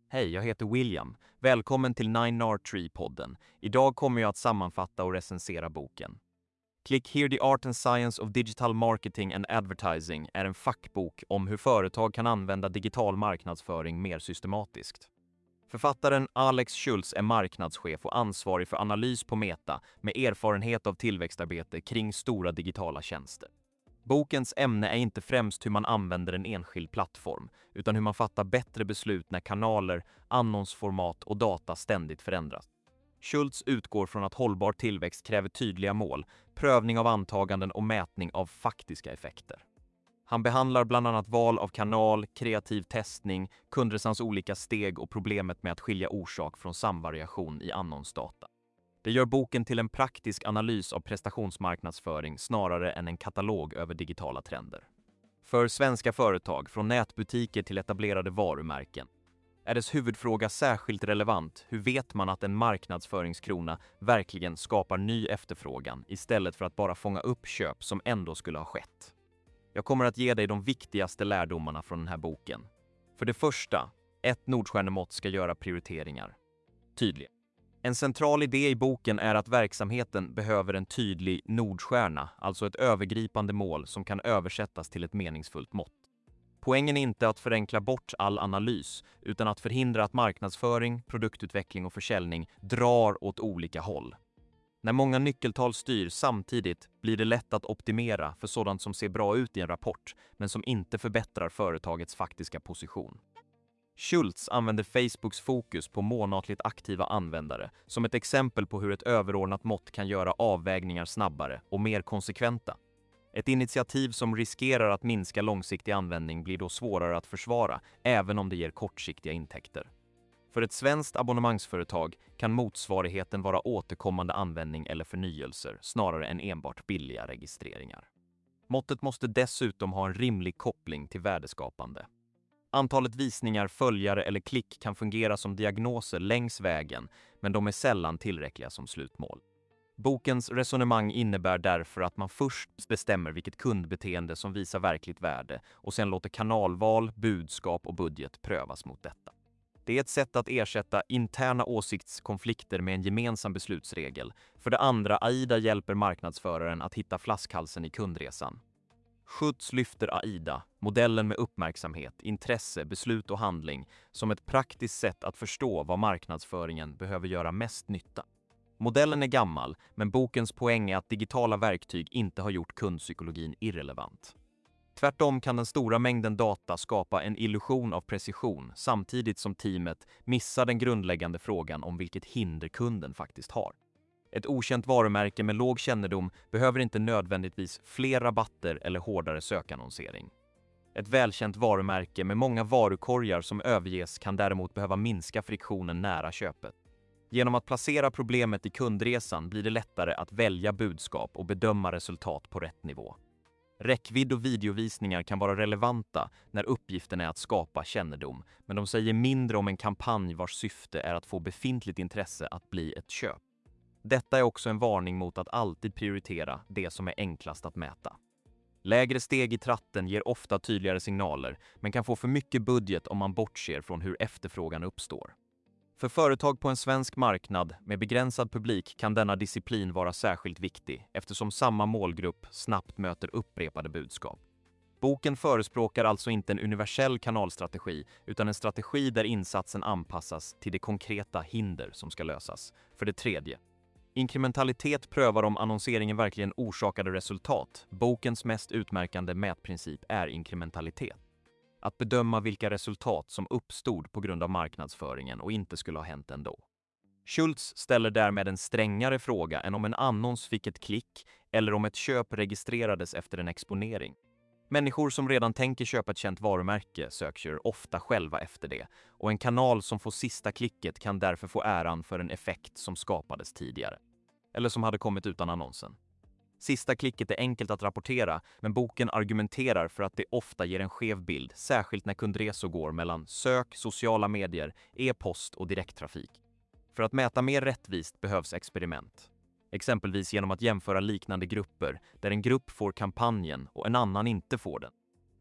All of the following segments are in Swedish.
Hej, jag heter William. Välkommen till 9R3-podden. Idag kommer jag att sammanfatta och recensera boken. Click Here the Art and Science of Digital Marketing and Advertising är en fackbok om hur företag kan använda digital marknadsföring mer systematiskt. Författaren Alex Schultz är marknadschef och ansvarig för analys på Meta med erfarenhet av tillväxtarbete kring stora digitala tjänster. Bokens ämne är inte främst hur man använder en enskild plattform, utan hur man fattar bättre beslut när kanaler, annonsformat och data ständigt förändras. Schultz utgår från att hållbar tillväxt kräver tydliga mål, prövning av antaganden och mätning av faktiska effekter. Han behandlar bland annat val av kanal, kreativ testning, kundresans olika steg och problemet med att skilja orsak från samvariation i annonsdata. Det gör boken till en praktisk analys av prestationsmarknadsföring snarare än en katalog över digitala trender. För svenska företag, från nätbutiker till etablerade varumärken, är dess huvudfråga särskilt relevant. Hur vet man att en marknadsföringskrona verkligen skapar ny efterfrågan istället för att bara fånga upp köp som ändå skulle ha skett? Jag kommer att ge dig de viktigaste lärdomarna från den här boken. För det första, ett Nordstjärnemått ska göra prioriteringar tydliga. En central idé i boken är att verksamheten behöver en tydlig Nordstjärna, alltså ett övergripande mål som kan översättas till ett meningsfullt mått. Poängen är inte att förenkla bort all analys, utan att förhindra att marknadsföring, produktutveckling och försäljning drar åt olika håll. När många nyckeltal styr samtidigt blir det lätt att optimera för sådant som ser bra ut i en rapport, men som inte förbättrar företagets faktiska position. Schultz använder Facebooks fokus på månatligt aktiva användare som ett exempel på hur ett överordnat mått kan göra avvägningar snabbare och mer konsekventa. Ett initiativ som riskerar att minska långsiktig användning blir då svårare att försvara, även om det ger kortsiktiga intäkter. För ett svenskt abonnemangsföretag kan motsvarigheten vara återkommande användning eller förnyelser snarare än enbart billiga registreringar. Måttet måste dessutom ha en rimlig koppling till värdeskapande. Antalet visningar, följare eller klick kan fungera som diagnoser längs vägen, men de är sällan tillräckliga som slutmål. Bokens resonemang innebär därför att man först bestämmer vilket kundbeteende som visar verkligt värde och sen låter kanalval, budskap och budget prövas mot detta. Det är ett sätt att ersätta interna åsiktskonflikter med en gemensam beslutsregel. För det andra, AIDA hjälper marknadsföraren att hitta flaskhalsen i kundresan. Schultz lyfter AIDA, modellen med uppmärksamhet, intresse, beslut och handling, som ett praktiskt sätt att förstå vad marknadsföringen behöver göra mest nytta. Modellen är gammal, men bokens poäng är att digitala verktyg inte har gjort kundpsykologin irrelevant. Tvärtom kan den stora mängden data skapa en illusion av precision samtidigt som teamet missar den grundläggande frågan om vilket hinder kunden faktiskt har. Ett okänt varumärke med låg kännedom behöver inte nödvändigtvis fler rabatter eller hårdare sökannonsering. Ett välkänt varumärke med många varukorgar som överges kan däremot behöva minska friktionen nära köpet. Genom att placera problemet i kundresan blir det lättare att välja budskap och bedöma resultat på rätt nivå. Räckvidd och videovisningar kan vara relevanta när uppgiften är att skapa kännedom, men de säger mindre om en kampanj vars syfte är att få befintligt intresse att bli ett köp. Detta är också en varning mot att alltid prioritera det som är enklast att mäta. Lägre steg i tratten ger ofta tydligare signaler, men kan få för mycket budget om man bortser från hur efterfrågan uppstår. För företag på en svensk marknad med begränsad publik kan denna disciplin vara särskilt viktig eftersom samma målgrupp snabbt möter upprepade budskap. Boken förespråkar alltså inte en universell kanalstrategi utan en strategi där insatsen anpassas till det konkreta hinder som ska lösas. För det tredje, inkrementalitet prövar om annonseringen verkligen orsakade resultat. Bokens mest utmärkande mätprincip är inkrementalitet. Att bedöma vilka resultat som uppstod på grund av marknadsföringen och inte skulle ha hänt ändå. Schultz ställer därmed en strängare fråga än om en annons fick ett klick eller om ett köp registrerades efter en exponering. Människor som redan tänker köpa ett känt varumärke söker ofta själva efter det, och en kanal som får sista klicket kan därför få äran för en effekt som skapades tidigare, eller som hade kommit utan annonsen. Sista klicket är enkelt att rapportera, men boken argumenterar för att det ofta ger en skev bild, särskilt när kundresor går mellan sök, sociala medier, e-post och direkttrafik. För att mäta mer rättvist behövs experiment. Exempelvis genom att jämföra liknande grupper där en grupp får kampanjen och en annan inte får den.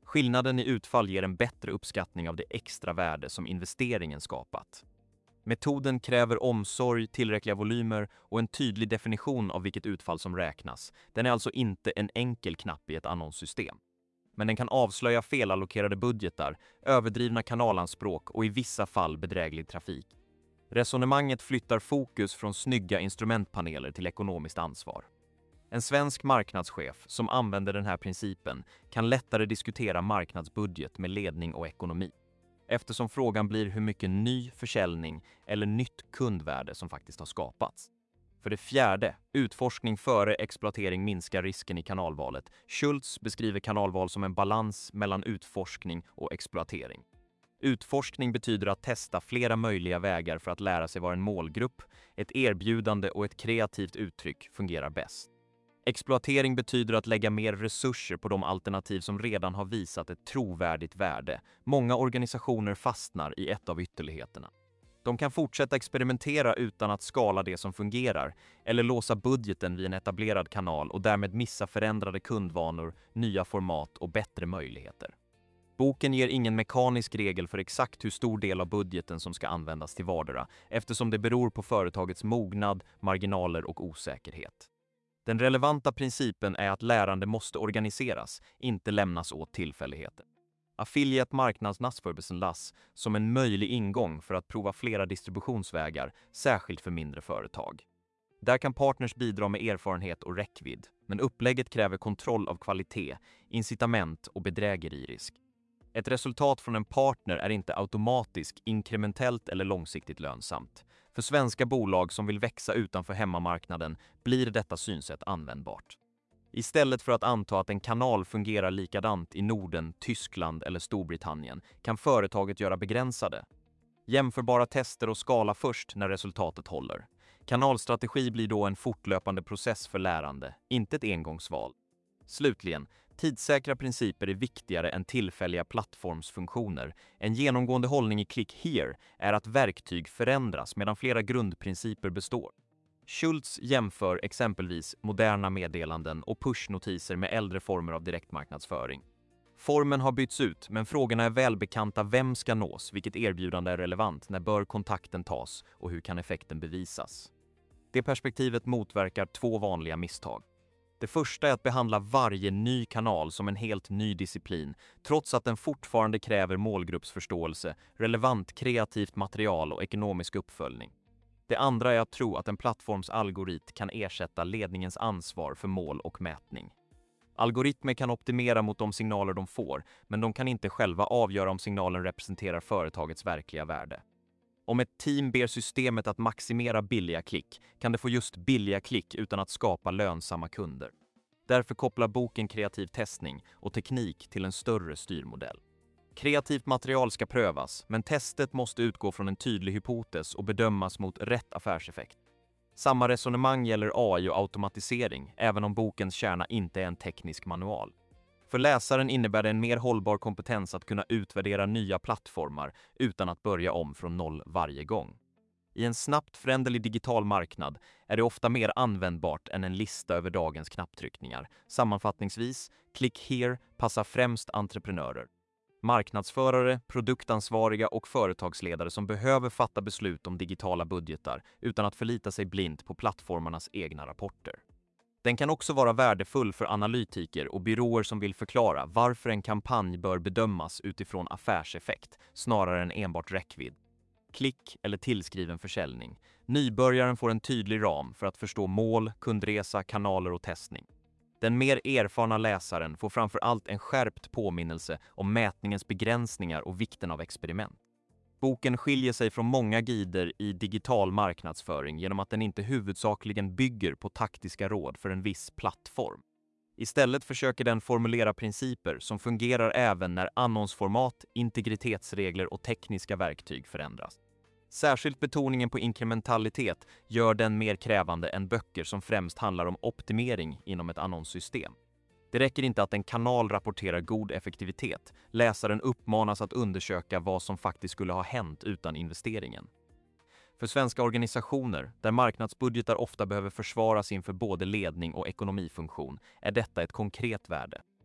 Skillnaden i utfall ger en bättre uppskattning av det extra värde som investeringen skapat. Metoden kräver omsorg, tillräckliga volymer och en tydlig definition av vilket utfall som räknas. Den är alltså inte en enkel knapp i ett annonssystem. Men den kan avslöja felallokerade budgetar, överdrivna kanalanspråk och i vissa fall bedräglig trafik. Resonemanget flyttar fokus från snygga instrumentpaneler till ekonomiskt ansvar. En svensk marknadschef som använder den här principen kan lättare diskutera marknadsbudget med ledning och ekonomi, eftersom frågan blir hur mycket ny försäljning eller nytt kundvärde som faktiskt har skapats. För det fjärde, utforskning före exploatering minskar risken i kanalvalet. Schultz beskriver kanalval som en balans mellan utforskning och exploatering. Utforskning betyder att testa flera möjliga vägar för att lära sig var en målgrupp, ett erbjudande och ett kreativt uttryck fungerar bäst. Exploatering betyder att lägga mer resurser på de alternativ som redan har visat ett trovärdigt värde. Många organisationer fastnar i ett av ytterligheterna. De kan fortsätta experimentera utan att skala det som fungerar eller låsa budgeten vid en etablerad kanal och därmed missa förändrade kundvanor, nya format och bättre möjligheter. Boken ger ingen mekanisk regel för exakt hur stor del av budgeten som ska användas till vardera, eftersom det beror på företagets mognad, marginaler och osäkerhet. Den relevanta principen är att lärande måste organiseras, inte lämnas åt tillfälligheter. Affiliate marknadsnadsförbeslas som en möjlig ingång för att prova flera distributionsvägar, särskilt för mindre företag. Där kan partners bidra med erfarenhet och räckvidd, men upplägget kräver kontroll av kvalitet, incitament och bedrägeririsk. Ett resultat från en partner är inte automatiskt, inkrementellt eller långsiktigt lönsamt. För svenska bolag som vill växa utanför hemmamarknaden blir detta synsätt användbart. Istället för att anta att en kanal fungerar likadant i Norden, Tyskland eller Storbritannien kan företaget göra begränsade, jämförbara tester och skala först när resultatet håller. Kanalstrategi blir då en fortlöpande process för lärande, inte ett engångsval. Slutligen, tidssäkra principer är viktigare än tillfälliga plattformsfunktioner. En genomgående hållning i Click Here är att verktyg förändras medan flera grundprinciper består. Schultz jämför exempelvis moderna meddelanden och pushnotiser med äldre former av direktmarknadsföring. Formen har bytts ut, men frågorna är välbekanta: vem ska nås, vilket erbjudande är relevant, när bör kontakten tas och hur kan effekten bevisas? Det perspektivet motverkar två vanliga misstag. Det första är att behandla varje ny kanal som en helt ny disciplin, trots att den fortfarande kräver målgruppsförståelse, relevant kreativt material och ekonomisk uppföljning. Det andra är att tro att en plattforms algoritm kan ersätta ledningens ansvar för mål och mätning. Algoritmer kan optimera mot de signaler de får, men de kan inte själva avgöra om signalen representerar företagets verkliga värde. Om ett team ber systemet att maximera billiga klick kan det få just billiga klick utan att skapa lönsamma kunder. Därför kopplar boken kreativ testning och teknik till en större styrmodell. Kreativt material ska prövas, men testet måste utgå från en tydlig hypotes och bedömas mot rätt affärseffekt. Samma resonemang gäller AI och automatisering, även om bokens kärna inte är en teknisk manual. För läsaren innebär det en mer hållbar kompetens att kunna utvärdera nya plattformar utan att börja om från noll varje gång. I en snabbt föränderlig digital marknad är det ofta mer användbart än en lista över dagens knapptryckningar. Sammanfattningsvis, Click Here passar främst entreprenörer, marknadsförare, produktansvariga och företagsledare som behöver fatta beslut om digitala budgetar utan att förlita sig blint på plattformarnas egna rapporter. Den kan också vara värdefull för analytiker och byråer som vill förklara varför en kampanj bör bedömas utifrån affärseffekt snarare än enbart räckvidd, klick eller tillskriven försäljning. Nybörjaren får en tydlig ram för att förstå mål, kundresa, kanaler och testning. Den mer erfarna läsaren får framför allt en skärpt påminnelse om mätningens begränsningar och vikten av experiment. Boken skiljer sig från många guider i digital marknadsföring genom att den inte huvudsakligen bygger på taktiska råd för en viss plattform. Istället försöker den formulera principer som fungerar även när annonsformat, integritetsregler och tekniska verktyg förändras. Särskilt betoningen på inkrementalitet gör den mer krävande än böcker som främst handlar om optimering inom ett annonssystem. Det räcker inte att en kanal rapporterar god effektivitet. Läsaren uppmanas att undersöka vad som faktiskt skulle ha hänt utan investeringen. För svenska organisationer, där marknadsbudgetar ofta behöver försvaras inför både ledning och ekonomifunktion, är detta ett konkret värde.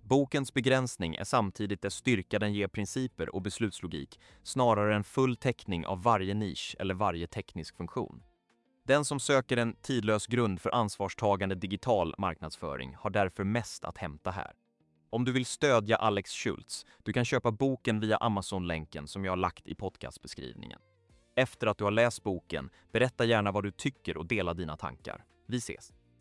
Bokens begränsning är samtidigt dess styrka, den ger principer och beslutslogik snarare än full täckning av varje nisch eller varje teknisk funktion. Den som söker en tidlös grund för ansvarstagande digital marknadsföring har därför mest att hämta här. Om du vill stödja Alex Schultz, du kan köpa boken via Amazon-länken som jag har lagt i podcastbeskrivningen. Efter att du har läst boken, berätta gärna vad du tycker och dela dina tankar. Vi ses!